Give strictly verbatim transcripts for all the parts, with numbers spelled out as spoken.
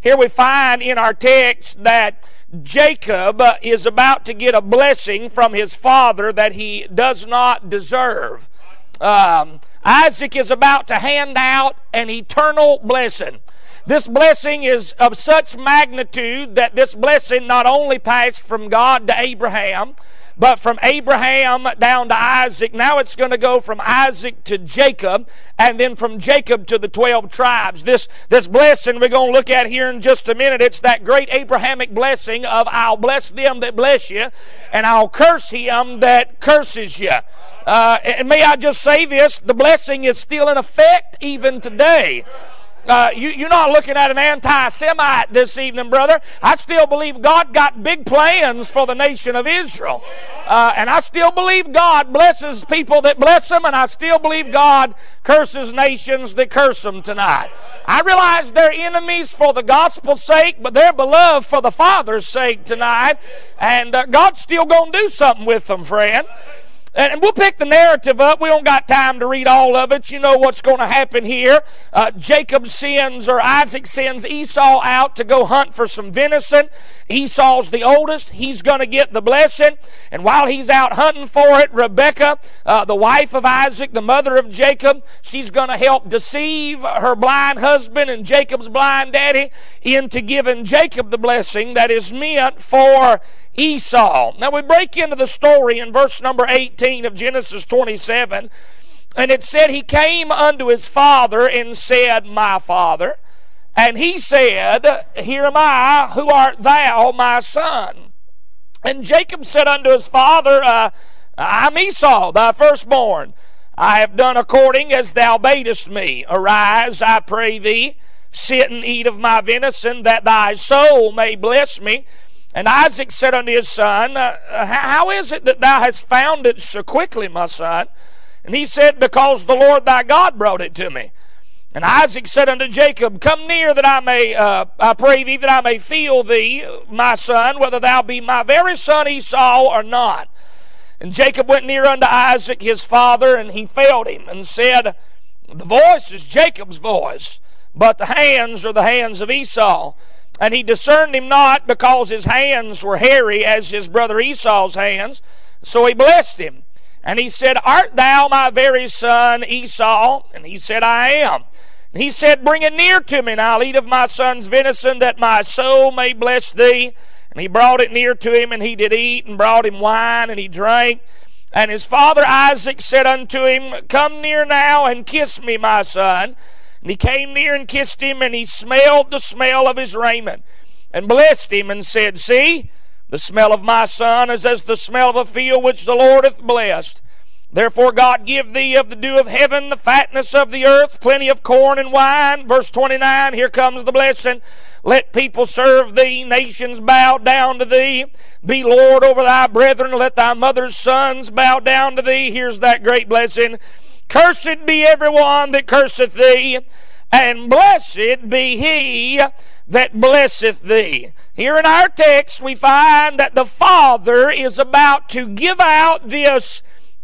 Here we find in our text that Jacob is about to get a blessing from his father that he does not deserve. Um, Isaac is about to hand out an eternal blessing. This blessing is of such magnitude that this blessing not only passed from God to Abraham, but from Abraham down to Isaac. Now it's going to go from Isaac to Jacob, and then from Jacob to the twelve tribes. This, this blessing we're going to look at here in just a minute. It's that great Abrahamic blessing of I'll bless them that bless you, and I'll curse him that curses you. Uh, and may I just say this, the blessing is still in effect even today. Uh, you, you're not looking at an anti-Semite this evening, brother. I still believe God got big plans for the nation of Israel. Uh, and I still believe God blesses people that bless them, and I still believe God curses nations that curse them tonight. I realize they're enemies for the gospel's sake, but they're beloved for the Father's sake tonight. And uh, God's still going to do something with them, friend. And we'll pick the narrative up. We don't got time to read all of it. You know what's going to happen here. Uh, Jacob sends, or Isaac sends Esau out to go hunt for some venison. Esau's the oldest. He's going to get the blessing. And while he's out hunting for it, Rebekah, uh, the wife of Isaac, the mother of Jacob, she's going to help deceive her blind husband and Jacob's blind daddy into giving Jacob the blessing that is meant for Esau. Now we break into the story in verse number eighteen of Genesis twenty-seven, and it said, he came unto his father and said, my father. And he said, here am I, who art thou, my son? And Jacob said unto his father, uh, I'm Esau, thy firstborn. I have done according as thou badest me. Arise, I pray thee, sit and eat of my venison, that thy soul may bless me. And Isaac said unto his son, uh, how is it that thou hast found it so quickly, my son? And he said, because the Lord thy God brought it to me. And Isaac said unto Jacob, come near that I may, uh, I pray thee, that I may feel thee, my son, whether thou be my very son Esau or not. And Jacob went near unto Isaac his father, and he felt him, and said, the voice is Jacob's voice, but the hands are the hands of Esau. And he discerned him not, because his hands were hairy as his brother Esau's hands. So he blessed him. And he said, art thou my very son Esau? And he said, I am. And he said, bring it near to me, and I'll eat of my son's venison, that my soul may bless thee. And he brought it near to him, and he did eat, and brought him wine, and he drank. And his father Isaac said unto him, come near now, and kiss me, my son. And he came near and kissed him, and he smelled the smell of his raiment, and blessed him, and said, see, the smell of my son is as the smell of a field which the Lord hath blessed. Therefore God give thee of the dew of heaven, the fatness of the earth, plenty of corn and wine. Verse twenty-nine, here comes the blessing. Let people serve thee, nations bow down to thee. Be Lord over thy brethren, let thy mother's sons bow down to thee. Here's that great blessing. Cursed be everyone that curseth thee, and blessed be he that blesseth thee. Here in our text we find that the Father is about to give out this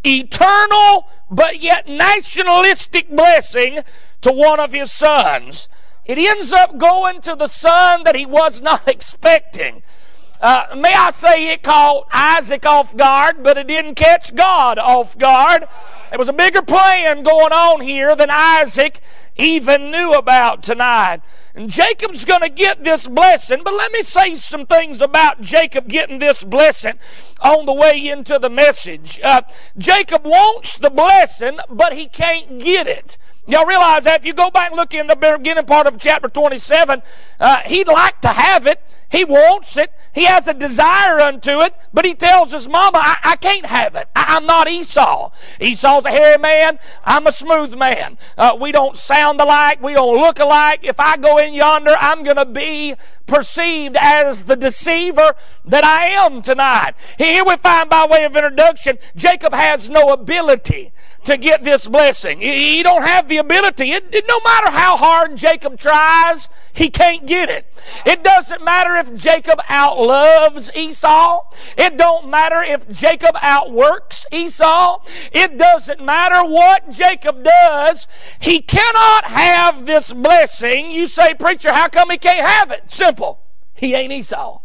eternal but yet nationalistic blessing to one of his sons. It ends up going to the son that he was not expecting. Uh, may I say it caught Isaac off guard, but it didn't catch God off guard. There was a bigger plan going on here than Isaac even knew about tonight. And Jacob's going to get this blessing, but let me say some things about Jacob getting this blessing on the way into the message. Uh, Jacob wants the blessing, but he can't get it. Y'all realize that if you go back and look in the beginning part of chapter twenty-seven, uh, he'd like to have it. He wants it. He has a desire unto it, but he tells his mama, I, I can't have it. I, I'm not Esau. Esau's a hairy man. I'm a smooth man. Uh, we don't sound alike. We don't look alike. If I go in yonder, I'm going to be perceived as the deceiver that I am tonight. Here we find, by way of introduction, Jacob has no ability to get this blessing. He don't have the ability. It, it, no matter how hard Jacob tries, he can't get it. It doesn't matter if Jacob outloves Esau. It don't matter if Jacob outworks Esau. It doesn't matter what Jacob does. He cannot have this blessing. You say, preacher, how come he can't have it? Simple. He ain't Esau.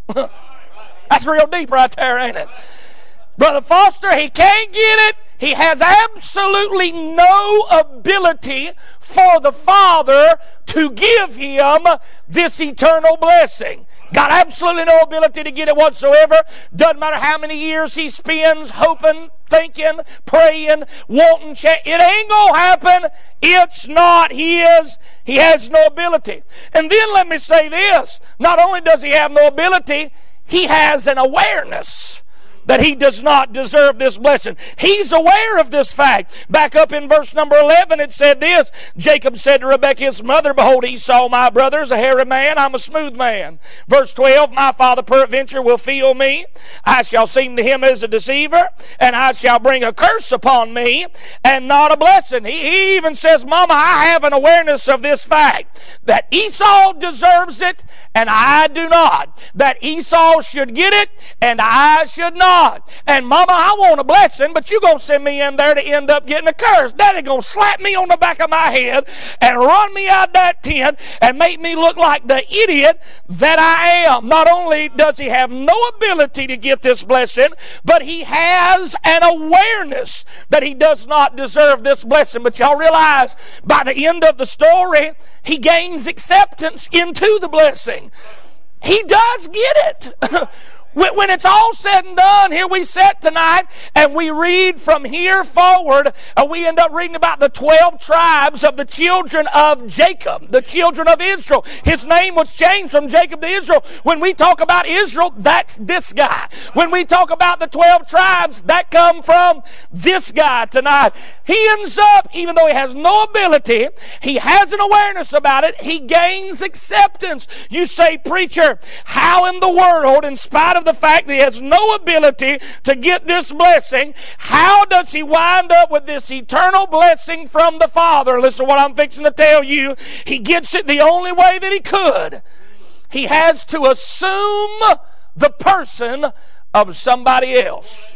That's real deep right there, ain't it? Brother Foster, he can't get it. He has absolutely no ability for the Father to give him this eternal blessing. Got absolutely no ability to get it whatsoever. Doesn't matter how many years he spends hoping, thinking, praying, wanting, check. It ain't going to happen. It's not his. He has no ability. And then let me say this. Not only does he have no ability, he has an awareness that he does not deserve this blessing. He's aware of this fact. Back up in verse number eleven, it said this. Jacob said to Rebekah his mother, behold, Esau my brother is a hairy man, I'm a smooth man. Verse twelve, my father peradventure will feel me. I shall seem to him as a deceiver, and I shall bring a curse upon me, and not a blessing. He, he even says, Mama, I have an awareness of this fact, that Esau deserves it, and I do not. That Esau should get it, and I should not. And Mama, I want a blessing, but you're going to send me in there to end up getting a curse. Daddy going to slap me on the back of my head and run me out that tent and make me look like the idiot that I am. Not only does he have no ability to get this blessing, but he has an awareness that he does not deserve this blessing. But y'all realize by the end of the story, he gains acceptance into the blessing. He does get it. When it's all said and done, here we sit tonight and we read from here forward, and we end up reading about the twelve tribes of the children of Jacob, the children of Israel. His name was changed from Jacob to Israel. When we talk about Israel, that's this guy. When we talk about the twelve tribes, that come from this guy tonight. He ends up, even though he has no ability, he has an awareness about it, he gains acceptance. You say, preacher, how in the world, in spite of the fact that he has no ability to get this blessing, how does he wind up with this eternal blessing from the Father? Listen to what I'm fixing to tell you. He gets it the only way that he could. He has to assume the person of somebody else.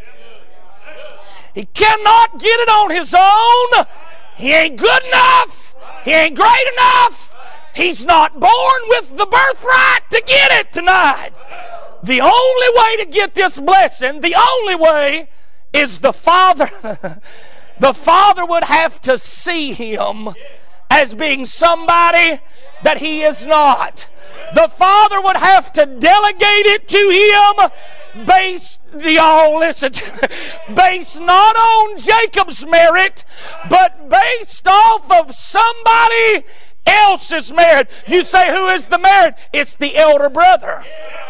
He cannot get it on his own. He ain't good enough. He ain't great enough. He's not born with the birthright to get it tonight. The only way to get this blessing, the only way, is the Father. The Father would have to see him as being somebody that he is not. The Father would have to delegate it to him based, y'all listen, based not on Jacob's merit, but based off of somebody else's merit. You say, who is the merit? It's the elder brother.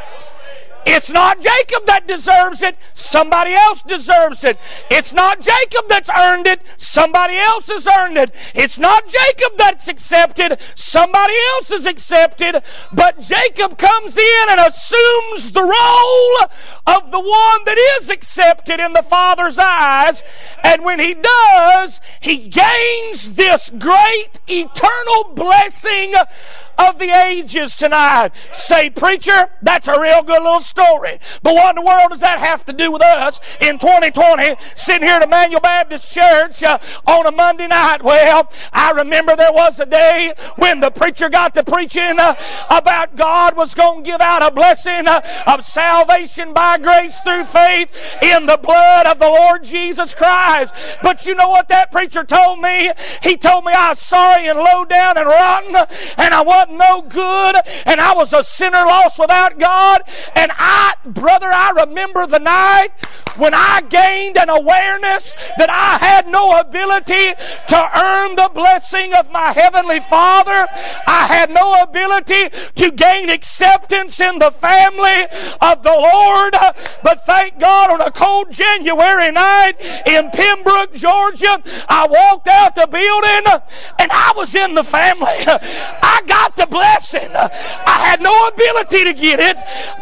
It's not Jacob that deserves it. Somebody else deserves it. It's not Jacob that's earned it. Somebody else has earned it. It's not Jacob that's accepted. Somebody else is accepted. But Jacob comes in and assumes the role of the one that is accepted in the Father's eyes. And when he does, he gains this great eternal blessing of the ages tonight. Say, preacher, that's a real good little story. But what in the world does that have to do with us in twenty twenty sitting here at Emmanuel Baptist Church uh, on a Monday night? Well, I remember there was a day when the preacher got to preaching uh, about God was going to give out a blessing uh, of salvation by grace through faith in the blood of the Lord Jesus Christ. But you know what that preacher told me? He told me I was sorry and low down and rotten, and I wasn't no good, and I was a sinner lost without God. And I, brother, I remember the night when I gained an awareness that I had no ability to earn the blessing of my Heavenly Father. I had no ability to gain acceptance in the family of the Lord. But thank God, on a cold January night in Pembroke, Georgia, I walked out the building and I was in the family. I got the blessing. I had no ability to get it. I had a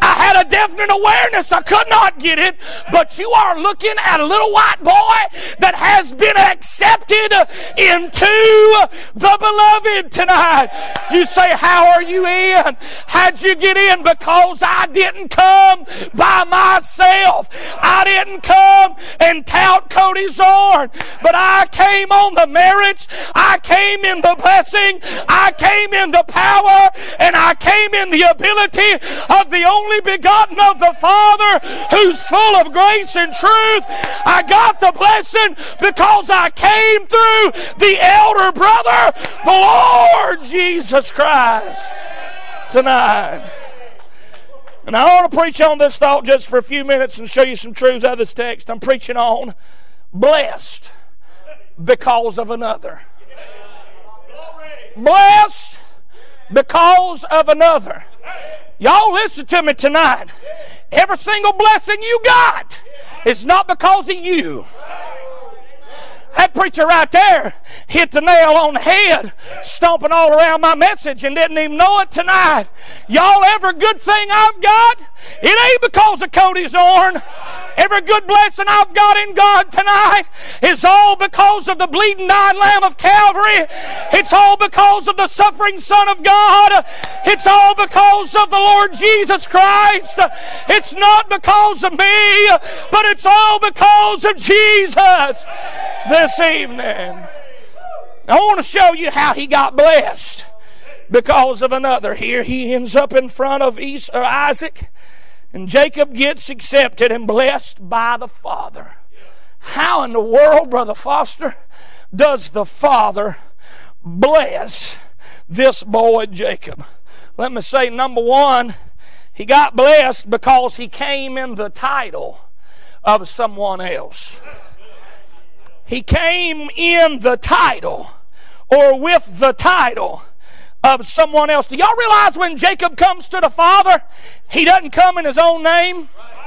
definite awareness. I could not get it. But you are looking at a little white boy that has been accepted into the beloved tonight. You say, how are you in? How'd you get in? Because I didn't come by myself. I didn't come and tout Cody Zorn, but I came on the merits. I came in the blessing. I came in the power, and I came in the ability of the only begotten of the Father, who's full of grace and truth. I got the blessing because I came through the elder brother, the Lord Jesus Christ, tonight. And I want to preach on this thought just for a few minutes and show you some truths out of this text. I'm preaching on blessed because of another. Blessed because of another. Y'all listen to me tonight. Every single blessing you got is not because of you. That preacher right there hit the nail on the head, stomping all around my message and didn't even know it tonight. Y'all, every good thing I've got, it ain't because of Cody Zorn. Every good blessing I've got in God tonight is all because of the bleeding dying Lamb of Calvary. It's all because of the suffering Son of God. It's all because of the Lord Jesus Christ. It's not because of me, but it's all because of Jesus. This evening, I want to show you how he got blessed because of another. Here he ends up in front of Esau, or Isaac, and Jacob gets accepted and blessed by the father. How in the world, Brother Foster, does the father bless this boy Jacob? Let me say, number one, he got blessed because he came in the title of someone else. He came in the title, or with the title of someone else. Do y'all realize when Jacob comes to the father, he doesn't come in his own name?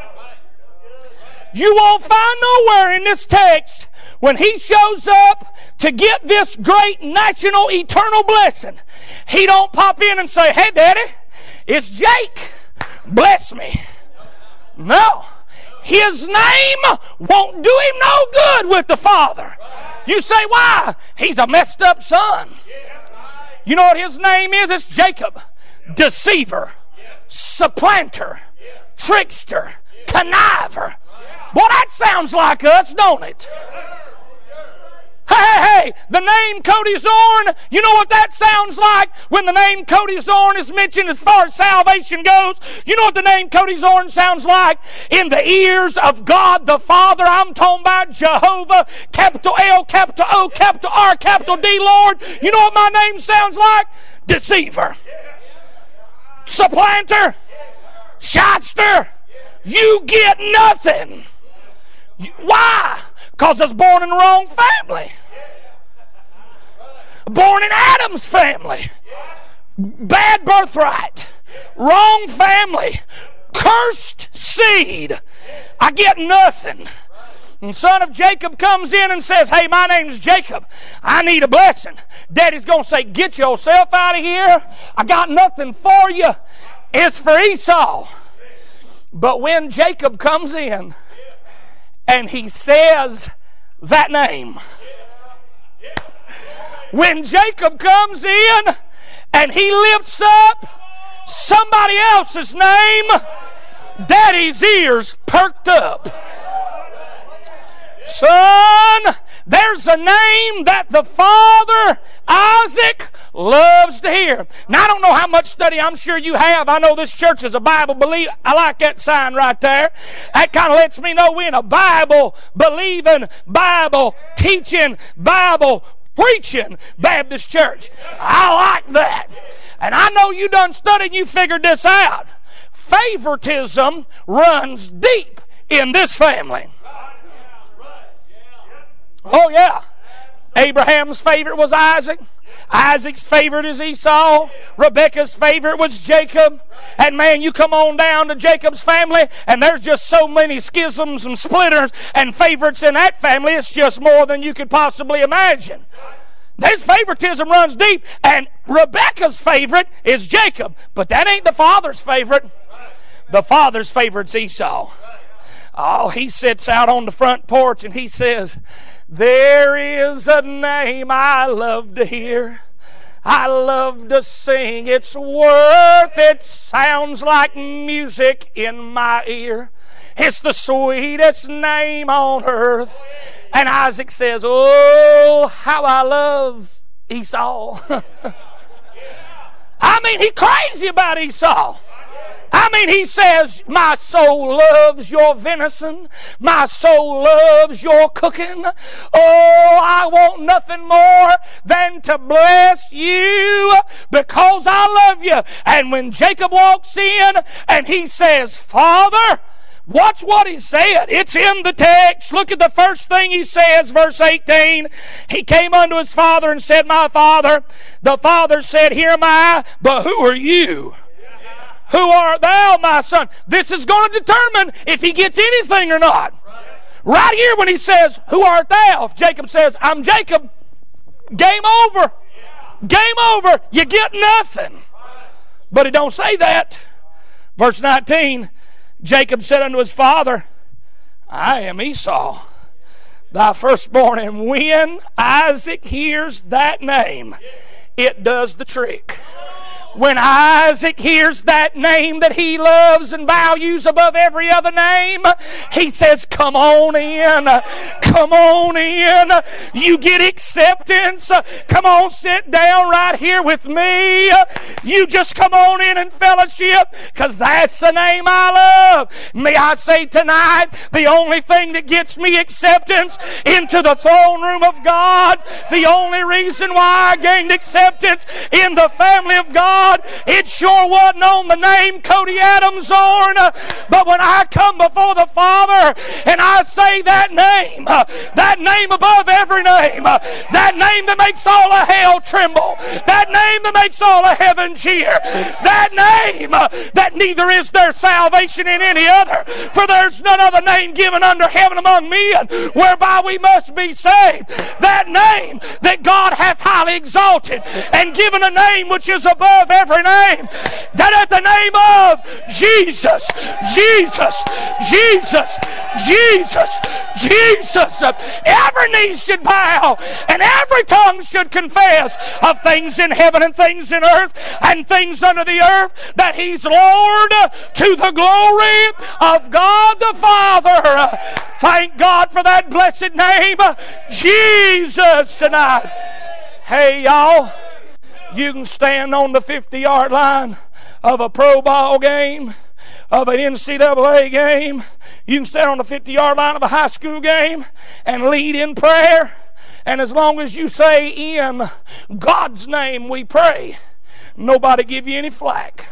You won't find nowhere in this text when he shows up to get this great national eternal blessing, he don't pop in and say, hey daddy, it's Jake, bless me. No. His name won't do him no good with the Father. You say, why? He's a messed up son. You know what his name is? It's Jacob. Deceiver, supplanter, trickster, conniver. Boy, that sounds like us, don't it? Hey, hey, hey, the name Cody Zorn, you know what that sounds like when the name Cody Zorn is mentioned as far as salvation goes? You know what the name Cody Zorn sounds like in the ears of God the Father? I'm talking about Jehovah, capital L, capital O, capital R, capital D, Lord. You know what my name sounds like? Deceiver, supplanter, shyster. You get nothing. Why? Because I was born in the wrong family. Born in Adam's family. Bad birthright. Wrong family. Cursed seed. I get nothing. And son of Jacob comes in and says, hey, my name's Jacob. I need a blessing. Daddy's going to say, get yourself out of here. I got nothing for you. It's for Esau. But when Jacob comes in, and he says that name. When Jacob comes in and he lifts up somebody else's name, Daddy's ears perked up. Son, there's a name that the father, Isaac, loves to hear. Now, I don't know how much study I'm sure you have. I know this church is a Bible believe. I like that sign right there. That kind of lets me know we're in a Bible believing, Bible teaching, Bible preaching Baptist church. I like that. And I know you done studied and you figured this out. Favoritism runs deep in this family. Oh yeah. Abraham's favorite was Isaac. Isaac's favorite is Esau. Rebekah's favorite was Jacob. And man, you come on down to Jacob's family, and there's just so many schisms and splitters and favorites in that family, it's just more than you could possibly imagine. This favoritism runs deep, and Rebekah's favorite is Jacob, but that ain't the father's favorite. The father's favorite's Esau. Oh, he sits out on the front porch and he says, there is a name I love to hear. I love to sing. It's worth it. Sounds like music in my ear. It's the sweetest name on earth. And Isaac says, oh, how I love Esau. I mean, he's crazy about Esau. I mean, he says, my soul loves your venison. My soul loves your cooking. Oh, I want nothing more than to bless you because I love you. And when Jacob walks in and he says, Father, watch what he said. It's in the text. Look at the first thing he says, verse eighteen. He came unto his father and said, my father. The father said, here am I, but who are you? Who art thou, my son? This is going to determine if he gets anything or not. Right here when he says, who art thou? If Jacob says, I'm Jacob, game over. Game over. You get nothing. But he don't say that. Verse nineteen, Jacob said unto his father, I am Esau, thy firstborn. And when Isaac hears that name, it does the trick. When Isaac hears that name that he loves and values above every other name, he says, come on in. Come on in. You get acceptance. Come on, sit down right here with me. You just come on in and fellowship, because that's the name I love. May I say tonight, the only thing that gets me acceptance into the throne room of God, the only reason why I gained acceptance in the family of God, it sure wasn't on the name Cody Adams Zorn, but when I come before the Father and I say that name, that name above every name, that name that makes all of hell tremble, that name that makes all of heaven cheer, that name that neither is there salvation in any other, for there's none other name given under heaven among men whereby we must be saved, that name that God hath highly exalted and given a name which is above every name, that at the name of Jesus, Jesus, Jesus, Jesus, Jesus, every knee should bow and every tongue should confess of things in heaven and things in earth and things under the earth, that He's Lord, to the glory of God the Father. Thank God for that blessed name, Jesus, tonight. Hey, y'all. You can stand on the fifty-yard line of a pro ball game, of an N C double A game. You can stand on the fifty-yard line of a high school game and lead in prayer. And as long as you say, in God's name we pray, nobody give you any flack.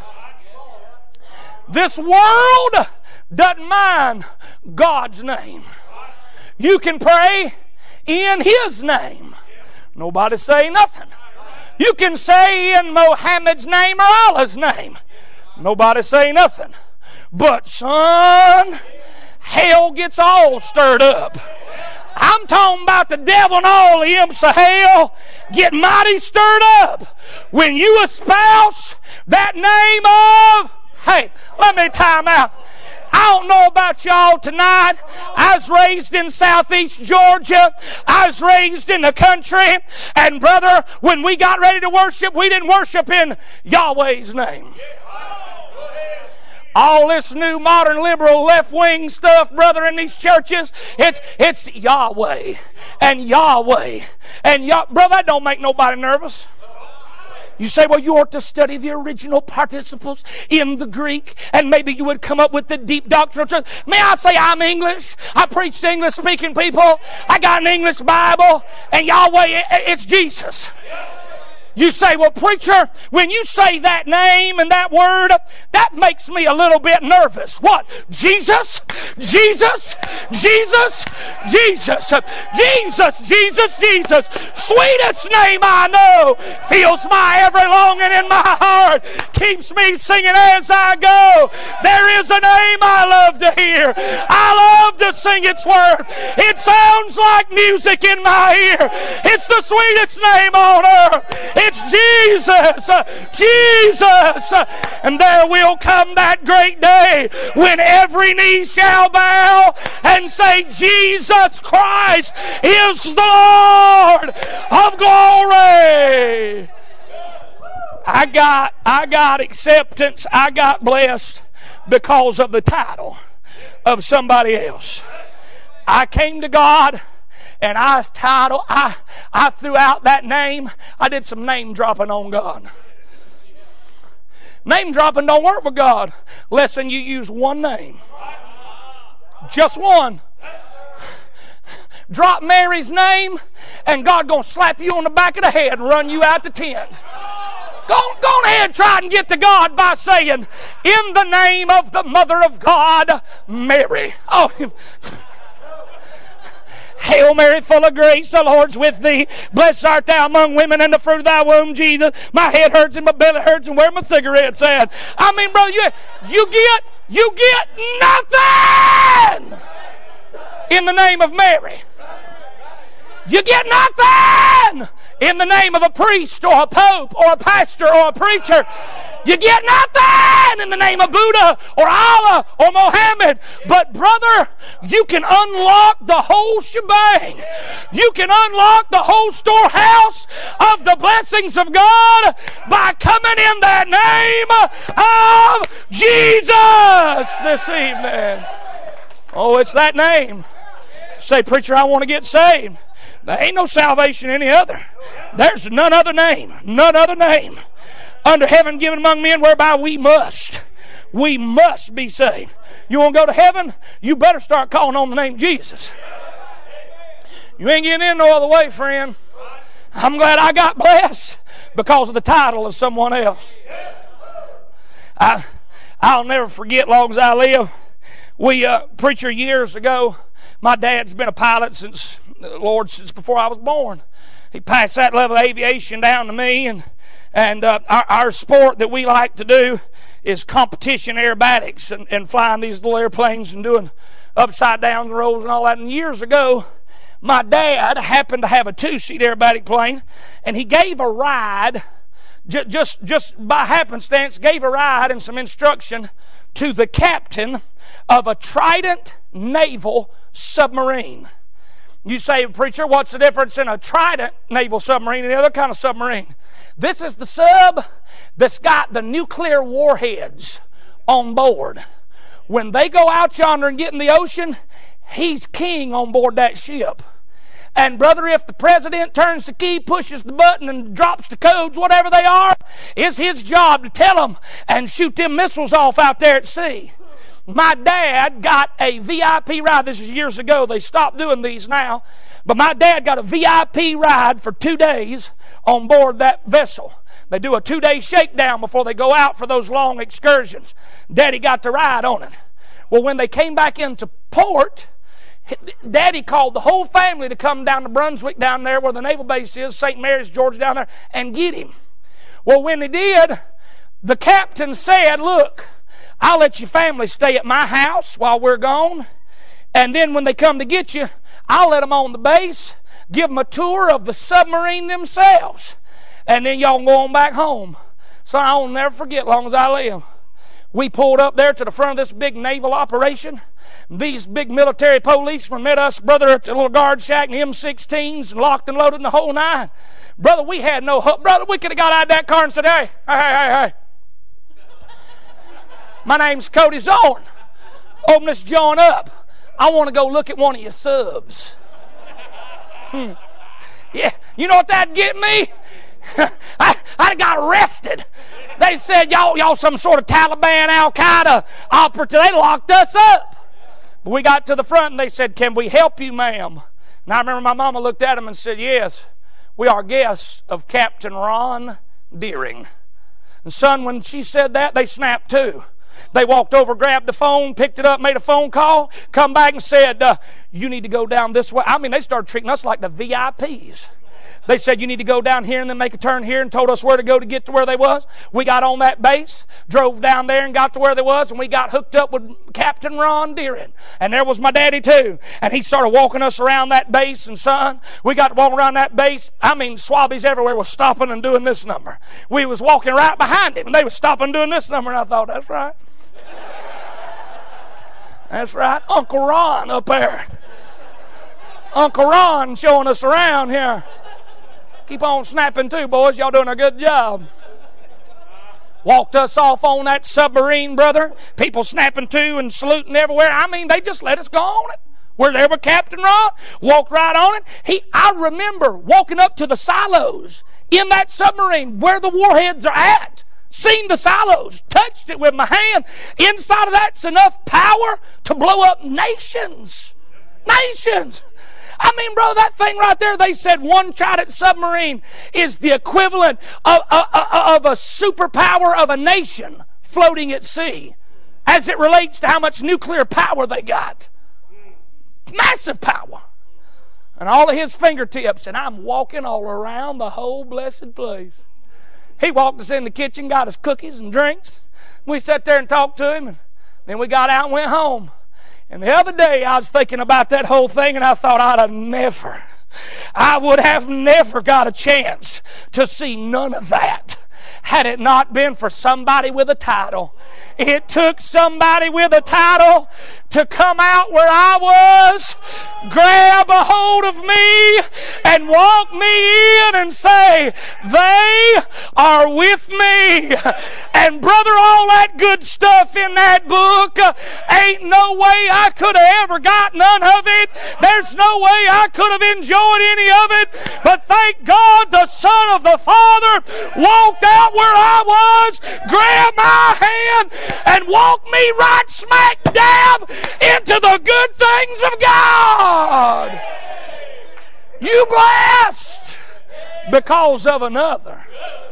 This world doesn't mind God's name. You can pray in His name. Nobody say nothing. You can say in Mohammed's name or Allah's name. Nobody say nothing. But son, hell gets all stirred up. I'm talking about the devil and all the imps of hell get mighty stirred up when you espouse that name of, hey, let me time out. I don't know about y'all tonight. I was raised in southeast Georgia. I was raised in the country. And brother, when we got ready to worship, we didn't worship in Yahweh's name. All this new modern liberal left-wing stuff, brother, in these churches, it's it's Yahweh and Yahweh. And Yah- brother, that don't make nobody nervous. You say, well, you ought to study the original participles in the Greek, and maybe you would come up with the deep doctrinal truth. May I say I'm English? I preach to English-speaking people. I got an English Bible, and Yahweh, it's Jesus. You say, well, preacher, when you say that name and that word, that makes me a little bit nervous. What? Jesus? Jesus? Jesus? Jesus? Jesus? Jesus? Jesus? Sweetest name I know. Fills my every longing in my heart. Keeps me singing as I go. There is a name I love to hear. I love to sing its word. It sounds like music in my ear. It's the sweetest name on earth. It's Jesus. Jesus. And there will come that great day when every knee shall bow and say, Jesus Christ is the Lord of glory. I got, I got acceptance. I got blessed because of the title of somebody else. I came to God and I was titled. I, I threw out that name. I did some name dropping on God. Name dropping don't work with God less than you use one name. Just one. Drop Mary's name and God gonna slap you on the back of the head and run you out the tent. Go, go ahead and try and get to God by saying, in the name of the Mother of God, Mary. Oh, Hail Mary, full of grace, the Lord's with thee. Blessed art thou among women, and the fruit of thy womb, Jesus. My head hurts and my belly hurts, and where my cigarette's at. I mean, brother, you, you get, you get nothing in the name of Mary. You get nothing in the name of a priest or a pope or a pastor or a preacher. You get nothing in the name of Buddha or Allah or Mohammed. But brother, you can unlock the whole shebang. You can unlock the whole storehouse of the blessings of God by coming in that name of Jesus this evening. Oh, it's that name. Say, preacher, I want to get saved. There ain't no salvation any other. There's none other name, none other name under heaven given among men whereby we must, we must be saved. You want to go to heaven? You better start calling on the name Jesus. You ain't getting in no other way, friend. I'm glad I got blessed because of the title of someone else. I, I'll never forget long as I live. We, uh, preacher, years ago, my dad's been a pilot since, Lord, since before I was born. He passed that level of aviation down to me, and and uh, our, our sport that we like to do is competition aerobatics and, and flying these little airplanes and doing upside down rolls and all that. And years ago, my dad happened to have a two-seat aerobatic plane, and he gave a ride, j- just just by happenstance, gave a ride and some instruction to the captain of a Trident naval submarine. You say, preacher, what's the difference in a Trident naval submarine and the other kind of submarine? This is the sub that's got the nuclear warheads on board. When they go out yonder and get in the ocean, he's king on board that ship. And brother, if the president turns the key, pushes the button, and drops the codes, whatever they are, it's his job to tell them and shoot them missiles off out there at sea. My dad got a V I P ride. This is years ago. They stopped doing these now. But my dad got a V I P ride for two days on board that vessel. They do a two-day shakedown before they go out for those long excursions. Daddy got to ride on it. Well, when they came back into port, Daddy called the whole family to come down to Brunswick down there where the naval base is, Saint Mary's, Georgia, down there, and get him. Well, when they did, the captain said, look, I'll let your family stay at my house while we're gone, and then when they come to get you, I'll let them on the base, give them a tour of the submarine themselves, and then y'all can go on back home. So I'll never forget long as I live. We pulled up there to the front of this big naval operation. These big military policemen met us, brother, at the little guard shack in M sixteens and locked and loaded in the whole nine. Brother, we had no hope. Brother, we could have got out of that car and said, hey, hey, hey, hey, hey. My name's Cody Zorn. Open this joint up. I want to go look at one of your subs. Hmm. Yeah, you know what that'd get me? I, I got arrested. They said, y'all, y'all some sort of Taliban, Al-Qaeda operative. They locked us up. But we got to the front and they said, can we help you, ma'am? And I remember my mama looked at them and said, yes, we are guests of Captain Ron Deering. And son, when she said that, they snapped too. They walked over, grabbed the phone, picked it up, made a phone call, come back and said, uh, you need to go down this way. I mean, they started treating us like the V I Ps. They said, you need to go down here and then make a turn here, and told us where to go to get to where they was. We got on that base, drove down there and got to where they was, and we got hooked up with Captain Ron Deering. And there was my daddy too. And he started walking us around that base, and son, we got to walk around that base. I mean, swabbies everywhere was stopping and doing this number. We was walking right behind him, and they was stopping and doing this number, and I thought, that's right. That's right. Uncle Ron up there. Uncle Ron showing us around here. Keep on snapping too, boys. Y'all doing a good job. Walked us off on that submarine, brother. People snapping too and saluting everywhere. I mean, they just let us go on it. We're there with Captain Ron. Walked right on it. He, I remember walking up to the silos in that submarine where the warheads are at. Seen the silos, touched it with my hand. Inside of that's enough power to blow up nations. Nations. I mean, brother, that thing right there, they said one Trident submarine is the equivalent of, of, of a superpower of a nation floating at sea as it relates to how much nuclear power they got. Massive power. And all of his fingertips, and I'm walking all around the whole blessed place. He walked us in the kitchen, got us cookies and drinks. We sat there and talked to him, and then we got out and went home. And the other day I was thinking about that whole thing, and I thought I'd have never, I would have never got a chance to see none of that had it not been for somebody with a title. It took somebody with a title to come out where I was, grab a hold of me, and walk me in and say, they are with me. And brother, all that good stuff in that book, uh, ain't no way I could have ever got none of it. There's no way I could have enjoyed any of it. But thank God the Son of the Father walked out where I was, grabbed my hand, and walked me right smack dab into the good things of God. You blessed because of another.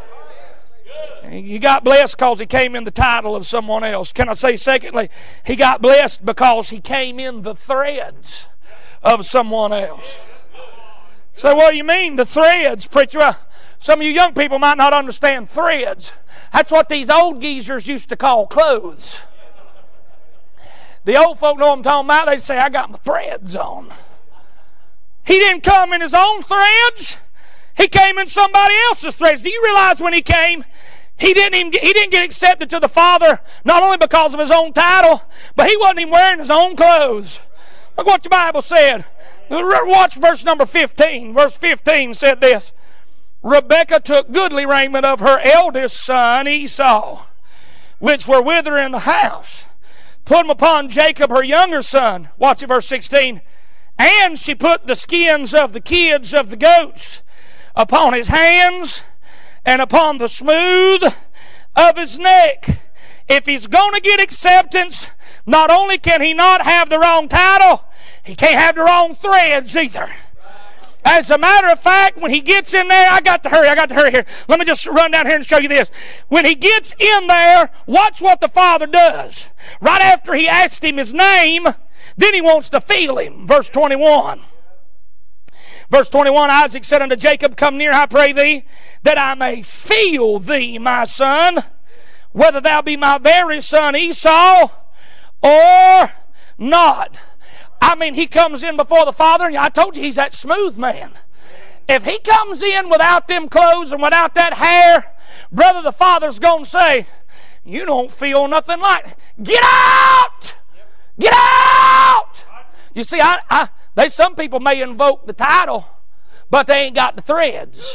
He got blessed because he came in the title of someone else. Can I say secondly, he got blessed because he came in the threads of someone else. So what do you mean, the threads, preacher? Well, some of you young people might not understand threads. That's what these old geezers used to call clothes. The old folk know what I'm talking about. They say, I got my threads on. He didn't come in his own threads. He came in somebody else's threads. Do you realize when he came, he didn't even get, he didn't get accepted to the Father, not only because of his own title, but he wasn't even wearing his own clothes. Look what the Bible said. Watch verse number fifteen. Verse fifteen said this. Rebekah took goodly raiment of her eldest son Esau, which were with her in the house, put them upon Jacob her younger son. Watch it, verse sixteen. And she put the skins of the kids of the goats upon his hands and upon the smooth of his neck. If he's going to get acceptance, not only can he not have the wrong title, he can't have the wrong threads either. As a matter of fact, when he gets in there, I got to hurry, I got to hurry here. Let me just run down here and show you this. When he gets in there, watch what the Father does. Right after he asked him his name, then he wants to feel him. Verse twenty-one. Verse twenty-one, Isaac said unto Jacob, come near, I pray thee, that I may feel thee, my son, whether thou be my very son Esau or not. I mean, he comes in before the Father, and I told you he's that smooth man. If he comes in without them clothes and without that hair, brother, the Father's going to say, you don't feel nothing like it. Get out! Get out! You see, I, I, they some people may invoke the title, but they ain't got the threads.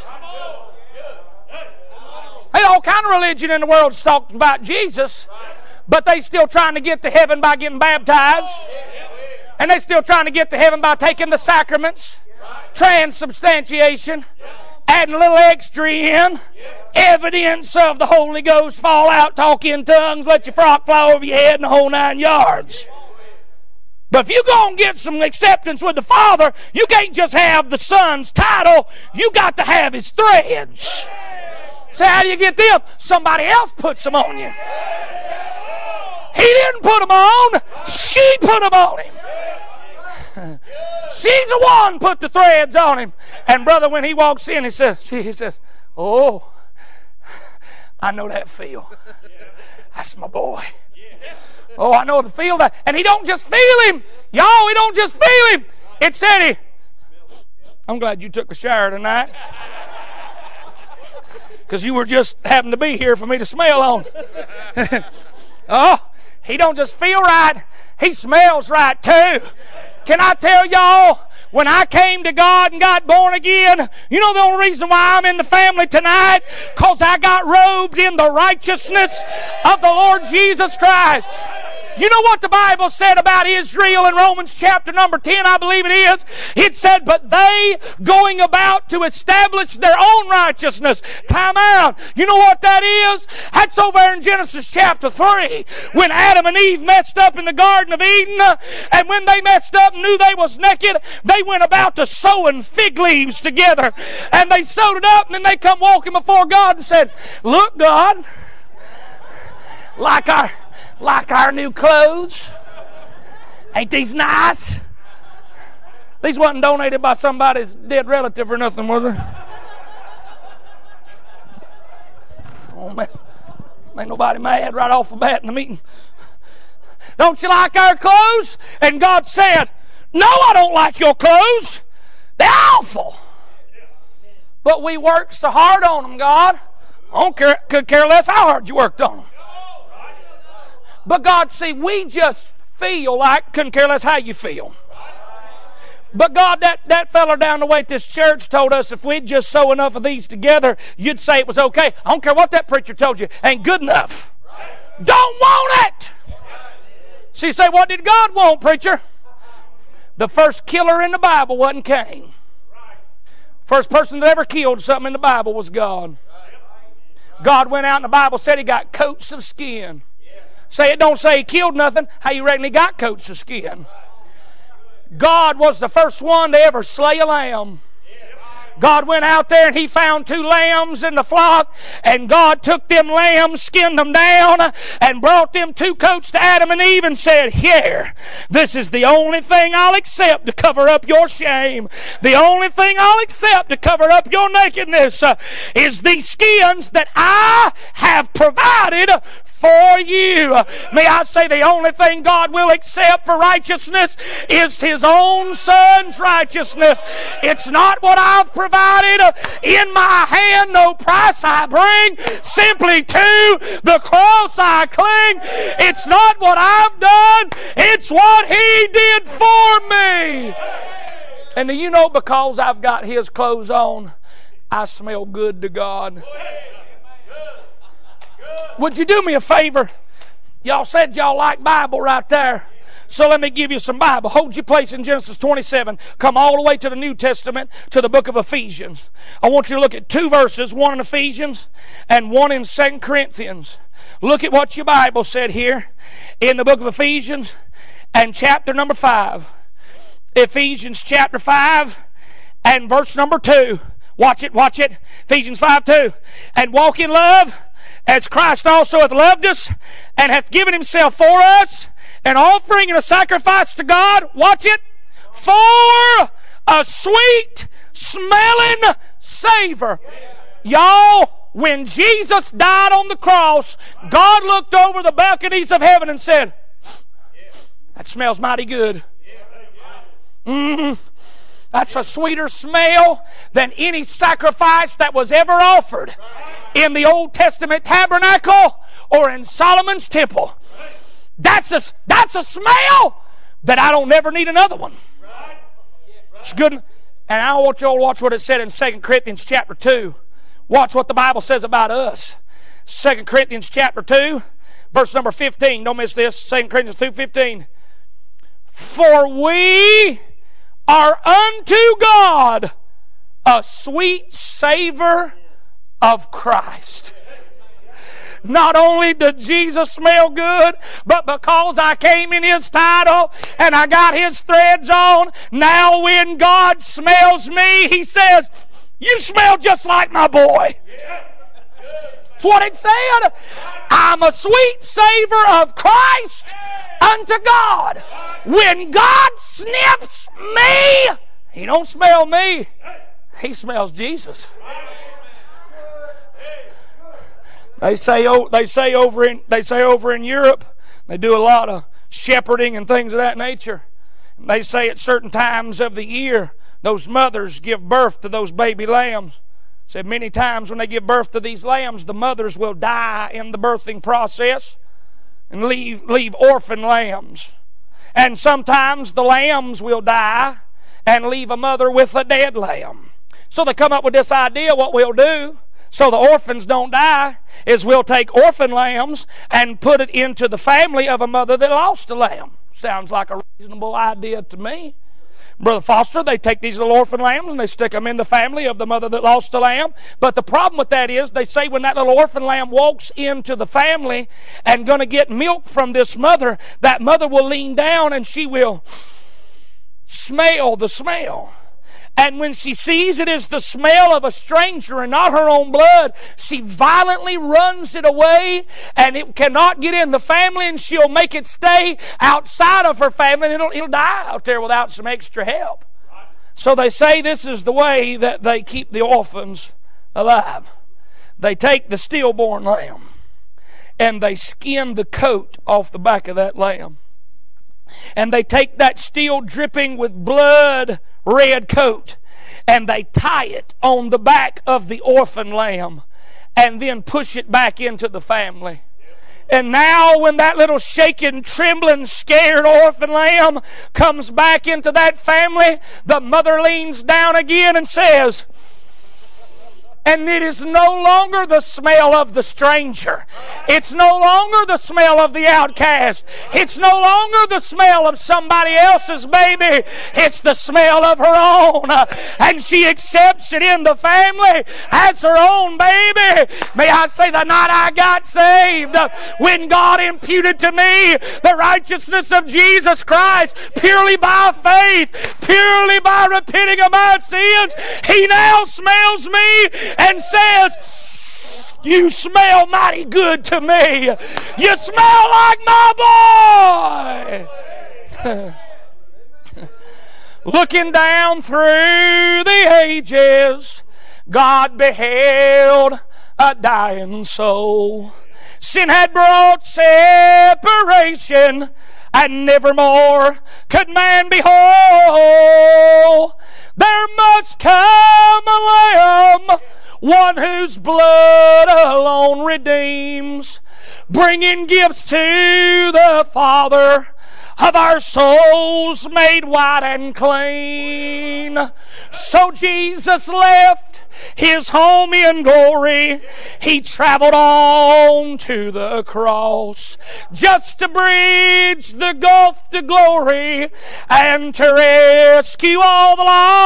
Hey, all kind of religion in the world talks about Jesus, but they still trying to get to heaven by getting baptized. And they're still trying to get to heaven by taking the sacraments, transubstantiation, adding a little extra in, evidence of the Holy Ghost, fall out, talk in tongues, let your frock fly over your head, and the whole nine yards. But if you're going to get some acceptance with the Father, you can't just have the Son's title, you got to have his threads. So how do you get them? Somebody else puts them on you. He didn't put them on, she put them on him. She's the one put the threads on him. And brother, when he walks in, he says, he says, oh, I know that feel. That's my boy. Oh, I know the feel that. And he don't just feel him. Y'all, he don't just feel him. It said he. I'm glad you took a shower tonight. Because you were just happened to be here for me to smell on. Oh, he don't just feel right. He smells right too. Can I tell y'all, when I came to God and got born again, you know the only reason why I'm in the family tonight? Because I got robed in the righteousness of the Lord Jesus Christ. You know what the Bible said about Israel in Romans chapter number ten, I believe it is? It said, but they going about to establish their own righteousness. Time out. You know what that is? That's over in Genesis chapter three. When Adam and Eve messed up in the Garden of Eden, and when they messed up and knew they was naked, they went about to sewing fig leaves together. And they sewed it up, and then they come walking before God and said, look, God, like our... like our new clothes. Ain't these nice? These wasn't donated by somebody's dead relative or nothing, was they? Oh, man. Ain't nobody mad right off the bat in the meeting. Don't you like our clothes? And God said, no, I don't like your clothes. They're awful. But we worked so hard on them, God. I don't care, could care less how hard you worked on them. But God, see, we just feel like, couldn't care less how you feel. But God, that, that fella down the way at this church told us if we'd just sew enough of these together, you'd say it was okay. I don't care what that preacher told you. Ain't good enough. Don't want it. So you say, what did God want, preacher? The first killer in the Bible wasn't Cain. First person that ever killed something in the Bible was God. God went out and the Bible said he got coats of skin. Say it don't say he killed nothing. How you reckon he got coats of skin? God was the first one to ever slay a lamb. God went out there and he found two lambs in the flock, and God took them lambs, skinned them down, and brought them two coats to Adam and Eve and said, here, this is the only thing I'll accept to cover up your shame. The only thing I'll accept to cover up your nakedness uh, is these skins that I have provided for you. May I say the only thing God will accept for righteousness is his own Son's righteousness. It's not what I've provided in my hand, no price I bring, simply to the cross I cling. It's not what I've done, it's what he did for me. And do you know, because I've got his clothes on, I smell good to God. Would you do me a favor? Y'all said y'all like Bible right there. So let me give you some Bible. Hold your place in Genesis twenty-seven. Come all the way to the New Testament, to the book of Ephesians. I want you to look at two verses, one in Ephesians and one in Second Corinthians. Look at what your Bible said here in the book of Ephesians and chapter number five. Ephesians chapter five and verse number two. Watch it, watch it. Ephesians five two. And walk in love, as Christ also hath loved us, and hath given himself for us, an offering and a sacrifice to God, watch it, for a sweet smelling savor. Y'all, when Jesus died on the cross, God looked over the balconies of heaven and said, that smells mighty good. Mm-hmm. That's a sweeter smell than any sacrifice that was ever offered in the Old Testament tabernacle or in Solomon's temple. That's a, that's a smell that I don't never need another one. It's good. And I want you all to watch what it said in Second Corinthians chapter two. Watch what the Bible says about us. Second Corinthians chapter two, verse number fifteen. Don't miss this. Second Corinthians two fifteen. For we are unto God a sweet savor of Christ. Not only did Jesus smell good, but because I came in his title and I got his threads on, now when God smells me, he says, you smell just like my boy. That's what it said. I'm a sweet savor of Christ unto God. When God sniffs me, He don't smell me. He smells Jesus. They say, oh, they say over in they say over in Europe, they do a lot of shepherding and things of that nature. And they say at certain times of the year, those mothers give birth to those baby lambs. Said many times when they give birth to these lambs, the mothers will die in the birthing process and leave leave orphan lambs. And sometimes the lambs will die and leave a mother with a dead lamb. So they come up with this idea, what we'll do, so the orphans don't die, is we'll take orphan lambs and put it into the family of a mother that lost a lamb. Sounds like a reasonable idea to me. Brother Foster, they take these little orphan lambs and they stick them in the family of the mother that lost a lamb. But the problem with that is, they say when that little orphan lamb walks into the family and going to get milk from this mother, that mother will lean down and she will smell the smell. And when she sees it is the smell of a stranger and not her own blood, she violently runs it away, and it cannot get in the family, and she'll make it stay outside of her family, and it'll, it'll die out there without some extra help. So they say this is the way that they keep the orphans alive. They take the stillborn lamb, and they skin the coat off the back of that lamb. And they take that still dripping with blood red coat and they tie it on the back of the orphan lamb and then push it back into the family. And now when that little shaking, trembling, scared orphan lamb comes back into that family, the mother leans down again and says, and it is no longer the smell of the stranger. It's no longer the smell of the outcast. It's no longer the smell of somebody else's baby. It's the smell of her own. And she accepts it in the family as her own baby. May I say, the night I got saved, when God imputed to me the righteousness of Jesus Christ purely by faith, purely by repenting of my sins, He now smells me and says, you smell mighty good to me. You smell like my boy. Looking down through the ages, God beheld a dying soul. Sin had brought separation, and nevermore could man be whole. There must come a Lamb, one whose blood alone redeems, bringing gifts to the Father of our souls made white and clean. So Jesus left His home in glory. He traveled on to the cross just to bridge the gulf to glory and to rescue all the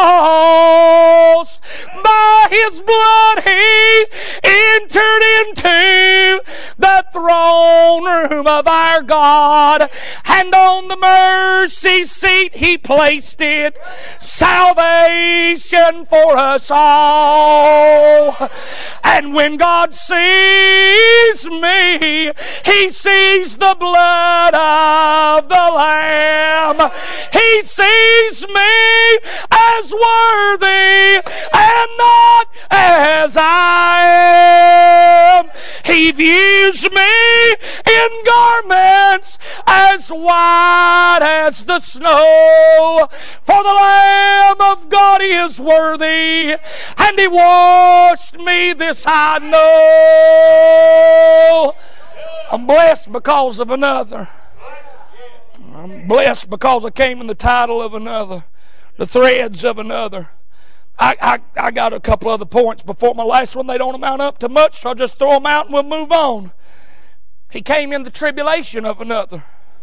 lost. By His blood He entered into the throne room of our God, and on the mercy seat He placed it, salvation for us all. And when God sees me, He sees the blood of the Lamb. He sees me as worthy and not as I am. He views me in garments as white as the snow. For the Lamb of God is worthy, and He washed me, this I know. I'm blessed because of another. I'm blessed because I came in the title of another, the threads of another. I, I, I got a couple other points before my last one. They don't amount up to much, so I'll just throw them out and we'll move on. He came in the tribulation of another.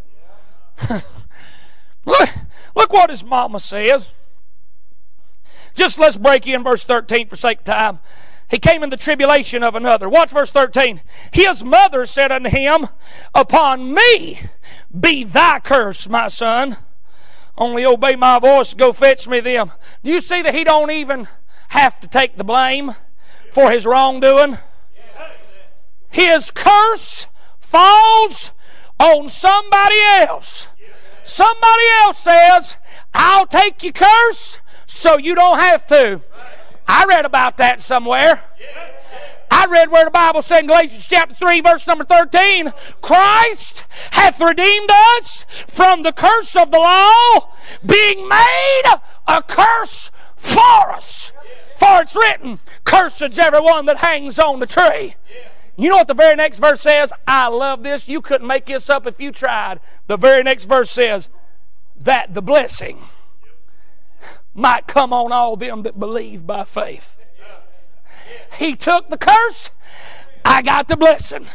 look, look what his mama says. Just let's break in verse thirteen for sake of time. He came in the tribulation of another. Watch verse thirteen. His mother said unto him, upon me be thy curse, my son. Only obey my voice, go fetch me them. Do you see that he don't even have to take the blame for his wrongdoing? His curse falls on somebody else. Somebody else says, I'll take your curse so you don't have to. I read about that somewhere. I read where the Bible said in Galatians chapter three, verse number thirteen, Christ hath redeemed us from the curse of the law, being made a curse for us. For it's written, cursed is everyone that hangs on the tree. You know what the very next verse says? I love this. You couldn't make this up if you tried. The very next verse says, that the blessing might come on all them that believe by faith. He took the curse, I got the blessing.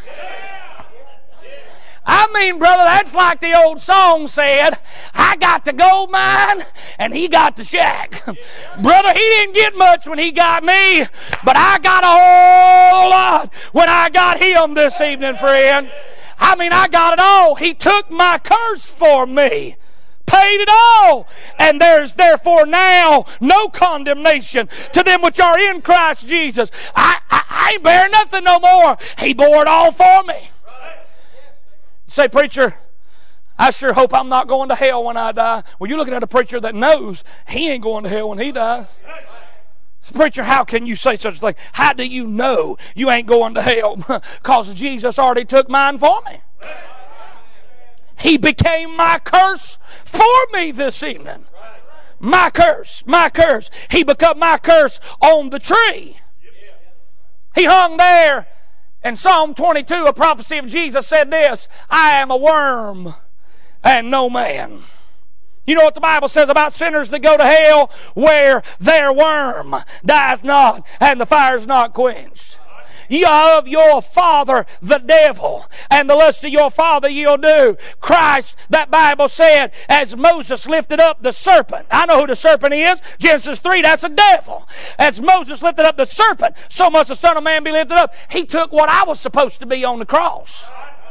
I mean, brother, that's like the old song said, I got the gold mine and he got the shack. Brother, he didn't get much when he got me, but I got a whole lot when I got him this evening, friend. I mean, I got it all. He took my curse for me. Paid it all, and there's therefore now no condemnation to them which are in Christ Jesus. I, I, I ain't bearing nothing no more. He bore it all for me. You say, preacher, I sure hope I'm not going to hell when I die. Well, you're looking at a preacher that knows he ain't going to hell when he dies. Preacher, how can you say such a thing? How do you know you ain't going to hell? Because Jesus already took mine for me. He became my curse for me this evening. My curse, my curse. He became my curse on the tree. He hung there. And Psalm twenty-two, a prophecy of Jesus, said this, I am a worm and no man. You know what the Bible says about sinners that go to hell? Where their worm dieth not and the fire is not quenched. Ye are of your father the devil, and the lust of your father you'll do. Christ, that Bible said, as Moses lifted up the serpent. I know who the serpent is. Genesis three, that's a devil. As Moses lifted up the serpent, so must the Son of Man be lifted up. He took what I was supposed to be on the cross.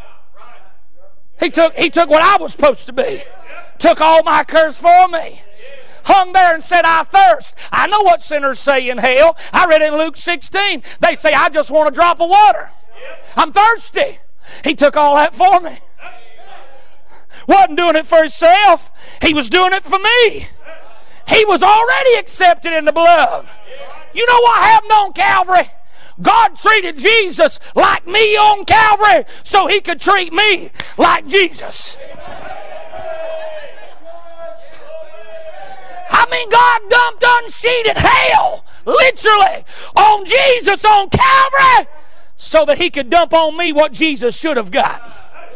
He took, he took what I was supposed to be. Took all my curse for me. Hung there and said, I thirst. I know what sinners say in hell. I read it in Luke sixteen. They say, I just want a drop of water. I'm thirsty. He took all that for me. Wasn't doing it for himself. He was doing it for me. He was already accepted in the beloved. You know what happened on Calvary? God treated Jesus like me on Calvary so he could treat me like Jesus. I mean, God dumped unsheeted hell, literally, on Jesus on Calvary so that he could dump on me what Jesus should have got.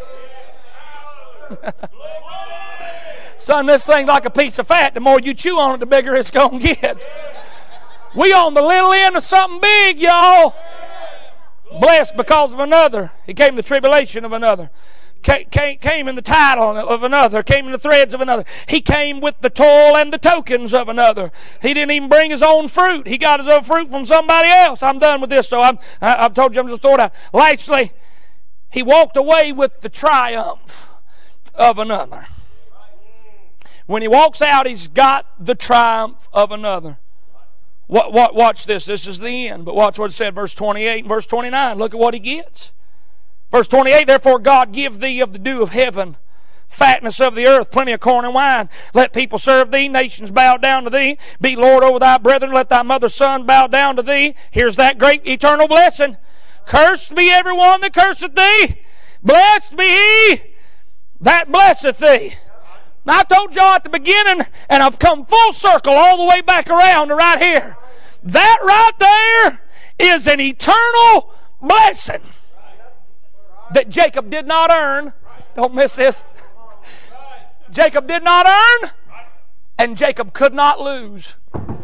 Son, this thing's like a piece of fat. The more you chew on it, the bigger it's going to get. We on the little end of something big, y'all. Blessed because of another. He came the tribulation of another. Came, came in the title of another, came in the threads of another. He came with the toil and the tokens of another. He didn't even bring his own fruit. He got his own fruit from somebody else. I'm done with this, so I'm, I, I've told you I'm just throwing it out. Lastly, he walked away with the triumph of another. When he walks out, he's got the triumph of another. What, what, watch this. This is the end, but watch what it said, verse twenty-eight and verse twenty-nine. Look at what he gets. Verse twenty-eight, therefore God give thee of the dew of heaven, fatness of the earth, plenty of corn and wine. Let people serve thee, nations bow down to thee. Be Lord over thy brethren, let thy mother's son bow down to thee. Here's that great eternal blessing. Cursed be everyone that curseth thee. Blessed be he that blesseth thee. Now I told y'all at the beginning, and I've come full circle all the way back around to right here. That right there is an eternal blessing that Jacob did not earn. Don't miss this. Jacob did not earn, and Jacob could not lose.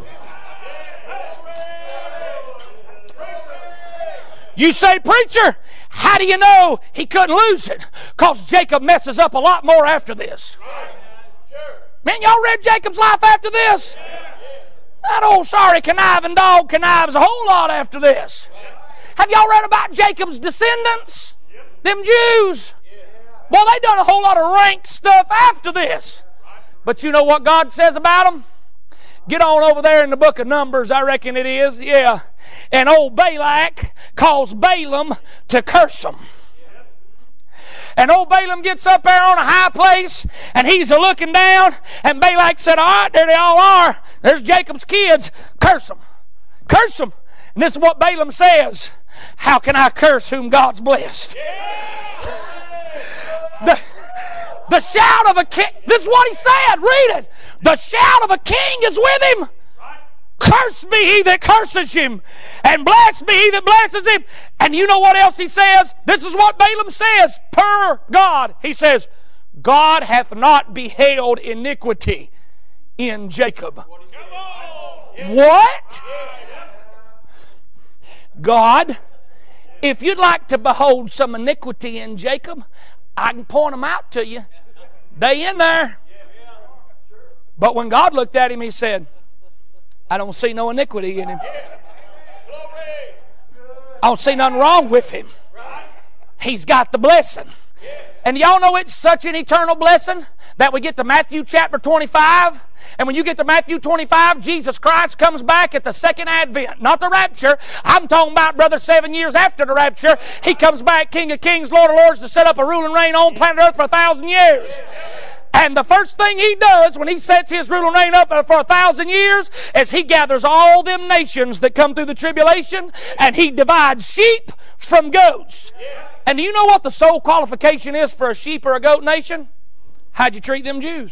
You say, preacher, how do you know he couldn't lose it? Because Jacob messes up a lot more after this. Man, y'all read Jacob's life after this? That old sorry conniving dog connives a whole lot after this. Have y'all read about Jacob's descendants? Them Jews. Well, they done a whole lot of rank stuff after this. But you know what God says about them? Get on over there in the book of Numbers, I reckon it is. Yeah. And old Balak caused Balaam to curse them. And old Balaam gets up there on a high place, and he's a-looking down, and Balak said, all right, there they all are. There's Jacob's kids. Curse them. Curse them. And this is what Balaam says. How can I curse whom God's blessed? The, the shout of a king, this is what he said, read it. The shout of a king is with him. Curse be he that curses him, and bless be he that blesses him. And you know what else he says? This is what Balaam says, per God. He says, God hath not beheld iniquity in Jacob. What? God, if you'd like to behold some iniquity in Jacob, I can point them out to you. They in there. But when God looked at him, he said, I don't see no iniquity in him. I don't see nothing wrong with him. He's got the blessing. And y'all know it's such an eternal blessing that we get to Matthew chapter twenty-five. And when you get to Matthew twenty-five, Jesus Christ comes back at the second advent. Not the rapture. I'm talking about, brother, seven years after the rapture. He comes back, King of kings, Lord of lords, to set up a rule and reign on planet earth for a thousand years. And the first thing he does when he sets his rule and reign up for a thousand years is he gathers all them nations that come through the tribulation, and he divides sheep from goats. And do you know what the sole qualification is for a sheep or a goat nation? How'd you treat them Jews?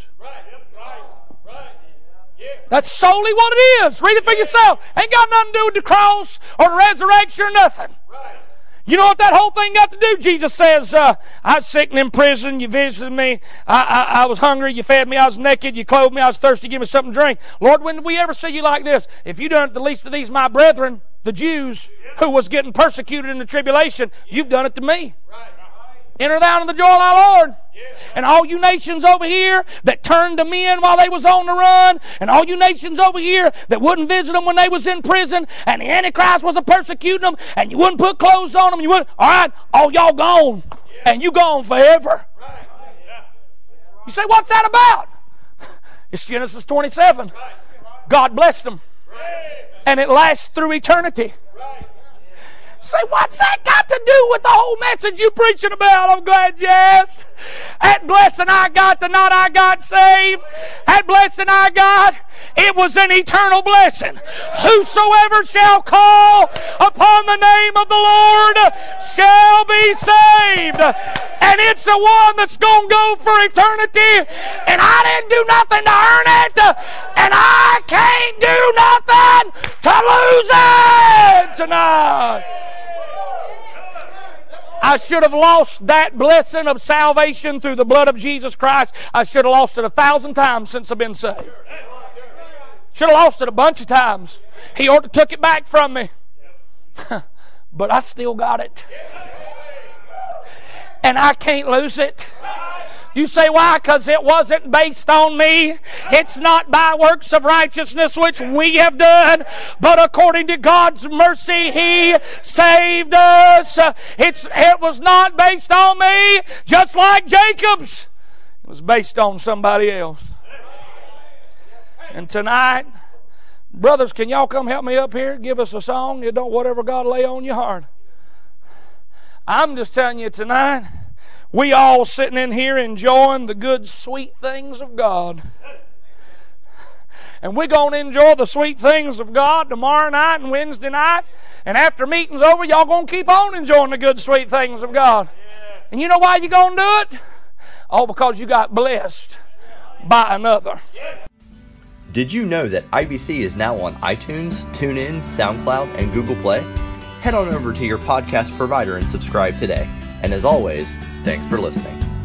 That's solely what it is. Read it for yourself. Ain't got nothing to do with the cross or the resurrection or nothing. You know what that whole thing got to do? Jesus says, uh, I was sick and in prison, you visited me, I, I, I was hungry, you fed me, I was naked, you clothed me, I was thirsty, give me something to drink. Lord, when did we ever see you like this? If you done it to the least of these my brethren, the Jews, who was getting persecuted in the tribulation, you've done it to me. Enter thou into the joy of thy Lord. And all you nations over here that turned them in while they was on the run, and all you nations over here that wouldn't visit them when they was in prison, and the Antichrist was a persecuting them, and you wouldn't put clothes on them, you wouldn't, all right, all y'all gone, and you gone forever. You say, what's that about? It's Genesis twenty-seven. God blessed them, and it lasts through eternity. Say, what's that got to do with the whole message you preaching about? I'm glad you asked. That blessing I got, the night I got saved, that blessing I got, it was an eternal blessing. Whosoever shall call upon the name of the Lord shall be saved. And it's the one that's going to go for eternity. And I didn't do nothing to earn it. And I can't do nothing to lose it tonight. I should have lost that blessing of salvation through the blood of Jesus Christ. I should have lost it a thousand times since I've been saved. Should have lost it a bunch of times. He ought to took it back from me. But I still got it. And I can't lose it. You say, why? Because it wasn't based on me. It's not by works of righteousness which we have done, but according to God's mercy He saved us. It's, it was not based on me, just like Jacob's. It was based on somebody else. And tonight, brothers, can y'all come help me up here? Give us a song. You don't whatever God lay on your heart. I'm just telling you tonight, we all sitting in here enjoying the good, sweet things of God. And we're going to enjoy the sweet things of God tomorrow night and Wednesday night. And after meeting's over, y'all going to keep on enjoying the good, sweet things of God. And you know why you're going to do it? Oh, because you got blessed by another. Did you know that I B C is now on iTunes, TuneIn, SoundCloud, and Google Play? Head on over to your podcast provider and subscribe today. And as always, thanks for listening.